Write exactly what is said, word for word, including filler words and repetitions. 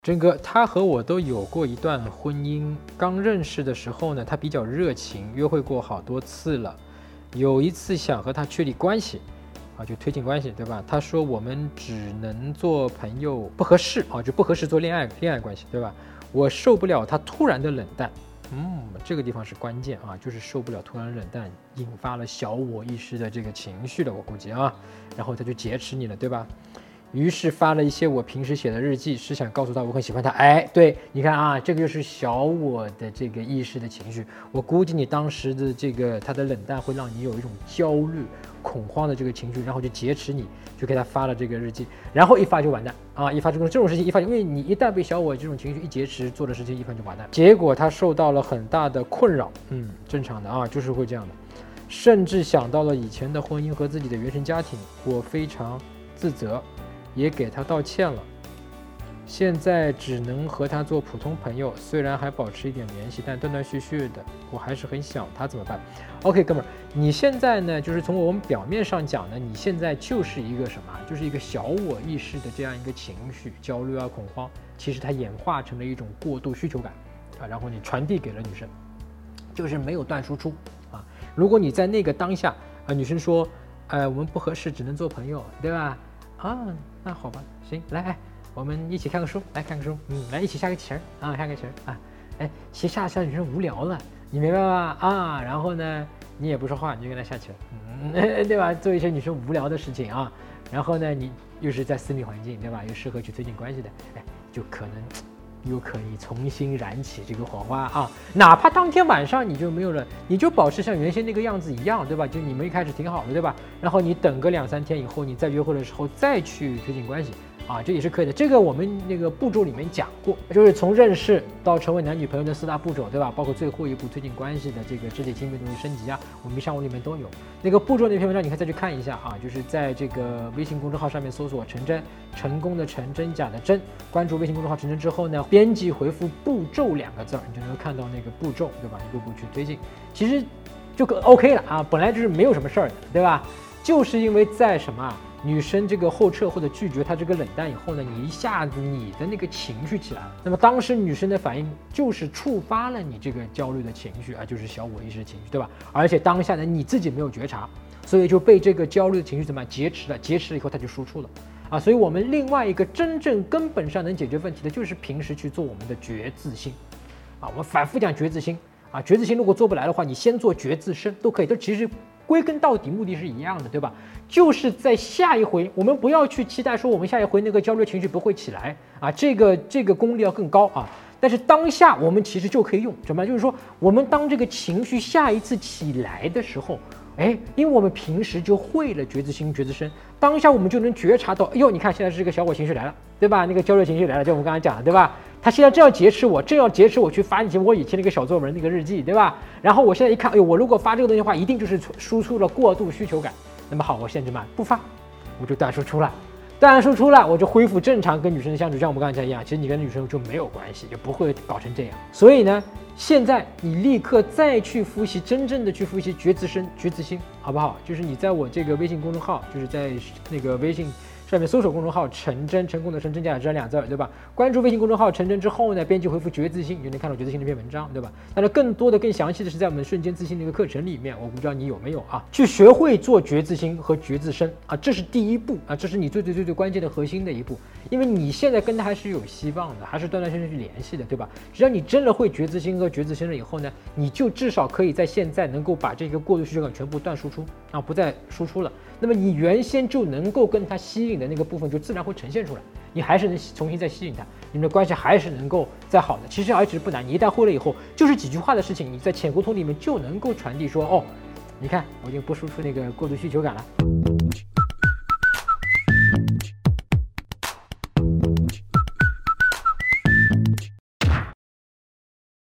真哥，他和我都有过一段婚姻。刚认识的时候呢，他比较热情，约会过好多次了。有一次想和他确立关系，啊，就推进关系，对吧？他说我们只能做朋友，不合适啊，就不合适做恋爱恋爱关系，对吧？我受不了他突然的冷淡，嗯，这个地方是关键啊，就是受不了突然冷淡，引发了小我意识的这个情绪了，我估计啊，然后他就劫持你了，对吧？于是发了一些我平时写的日记，是想告诉他我很喜欢他。哎，对，你看啊，这个就是小我的这个意识的情绪。我估计你当时的这个他的冷淡会让你有一种焦虑、恐慌的这个情绪，然后就劫持你，就给他发了这个日记，然后一发就完蛋啊！一发这种这种事情一发，因为你一旦被小我这种情绪一劫持，做的事情一发就完蛋。结果他受到了很大的困扰，嗯，正常的啊，就是会这样的，甚至想到了以前的婚姻和自己的原生家庭，我非常自责。也给他道歉了，现在只能和他做普通朋友，虽然还保持一点联系，但断断续续的，我还是很想他，怎么办 ？OK， 哥们儿，你现在呢，就是从我们表面上讲呢，你现在就是一个什么？就是一个小我意识的这样一个情绪，焦虑啊、恐慌，其实它演化成了一种过度需求感啊，然后你传递给了女生，就是没有断输出啊。如果你在那个当下啊，女生说，呃，我们不合适，只能做朋友，对吧？啊，那好吧，行，来，我们一起看个书，来看个书，嗯，来一起下个棋儿啊，下个棋儿啊，哎，棋下下女生无聊了，你明白吧？啊，然后呢，你也不说话，你就跟她下棋儿，嗯，对吧？做一些女生无聊的事情啊，然后呢，你又是在私密环境，对吧？又适合去推进关系的，哎，就可能又可以重新燃起这个火花啊！哪怕当天晚上你就没有了，你就保持像原先那个样子一样，对吧？就你们一开始挺好的，对吧？然后你等个两三天以后，你再约会的时候再去推进关系啊，这也是可以的。这个我们那个步骤里面讲过，就是从认识到成为男女朋友的四大步骤，对吧？包括最后一步推进关系的这个肢体亲密度升级啊，我们上午里面都有那个步骤那篇文章，你可以再去看一下啊，就是在这个微信公众号上面搜索陈真，成功的成，真假的真，关注微信公众号陈真之后呢，编辑回复步骤两个字，你就能看到那个步骤，对吧？一步步去推进，其实就 OK 了啊，本来就是没有什么事儿的，对吧？就是因为在什么女生这个后撤或者拒绝她这个冷淡以后呢，你一下子你的那个情绪起来了，那么当时女生的反应就是触发了你这个焦虑的情绪啊，就是小我意识的情绪，对吧？而且当下呢你自己没有觉察，所以就被这个焦虑的情绪怎么样劫持了，劫持了以后它就输出了。啊，所以我们另外一个真正根本上能解决问题的，就是平时去做我们的觉自心，啊，我们反复讲觉自心，啊，觉自心如果做不来的话，你先做觉自身都可以，都其实归根到底目的是一样的，对吧？就是在下一回，我们不要去期待说我们下一回那个焦虑情绪不会起来啊，这个这个功力要更高啊。但是当下我们其实就可以用什么？就是说，我们当这个情绪下一次起来的时候。哎，因为我们平时就会了觉自心、觉自身，当下我们就能觉察到，哎呦，你看现在是这个小我情绪来了，对吧？那个焦虑情绪来了，就我们刚才讲的，对吧？他现在正要劫持我，正要劫持我去发我以前那个小作文那个日记，对吧？然后我现在一看，哎呦，我如果发这个东西的话，一定就是输出了过度需求感。那么好，我现在嘛不发，我就断输出了。断输出了，我就恢复正常跟女生的相处，像我们刚才一样，其实你跟女生就没有关系，就不会搞成这样。所以呢，现在你立刻再去复习，真正的去复习觉自身、觉自心，好不好？就是你在我这个微信公众号，就是在那个微信上面搜索公众号“陈真”，成功的陈，真假的真两字，对吧？关注微信公众号“陈真”之后呢，编辑回复“觉自心”，你就能看到觉自心这篇文章，对吧？当然，更多的、更详细的是在我们瞬间自信那个课程里面，我不知道你有没有啊？去学会做觉自心和觉自身啊，这是第一步啊，这是你最最最最关键的核心的一步，因为你现在跟他还是有希望的，还是断断续续去联系的，对吧？只要你真的会觉自心和觉自身了以后呢，你就至少可以在现在能够把这个过度需求感全部断输出啊，不再输出了。那么你原先就能够跟他吸引的那个部分就自然会呈现出来，你还是能重新再吸引他，你们的关系还是能够再好的。其实而且不难，你一旦会了以后，就是几句话的事情，你在浅沟通里面就能够传递说，哦，你看我已经不输出那个过度需求感了。